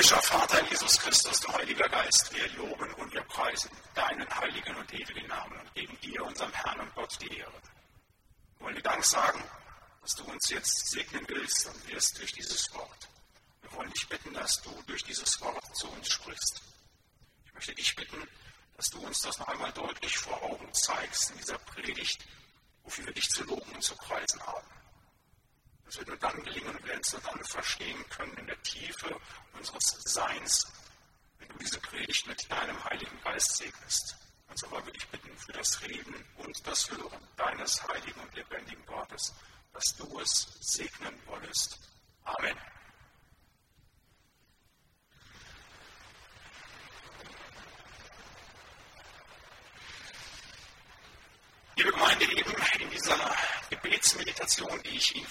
Himmlischer Vater Jesus Christus, du Heiliger Geist, wir loben und wir preisen deinen heiligen und ewigen Namen und geben dir, unserem Herrn und Gott, die Ehre. Wir wollen dir Dank sagen, dass du uns jetzt segnen willst und wirst durch dieses Wort. Wir wollen dich bitten, dass du durch dieses Wort zu uns sprichst. Ich möchte dich bitten, dass du uns das noch einmal deutlich vor Augen zeigst in dieser Predigt, wofür wir dich zu loben und zu preisen haben. Das wird nur dann gelingen, wenn wir es nur dann verstehen können in der Tiefe unseres Seins, wenn du diese Predigt mit deinem Heiligen Geist segnest. Und so wollen wir dich bitten für das Reden und das Hören deines heiligen und lebendigen Wortes, dass du es segnen wollest. Amen. Liebe Gemeinde, eben in dieser Gebetsmeditation, die ich Ihnen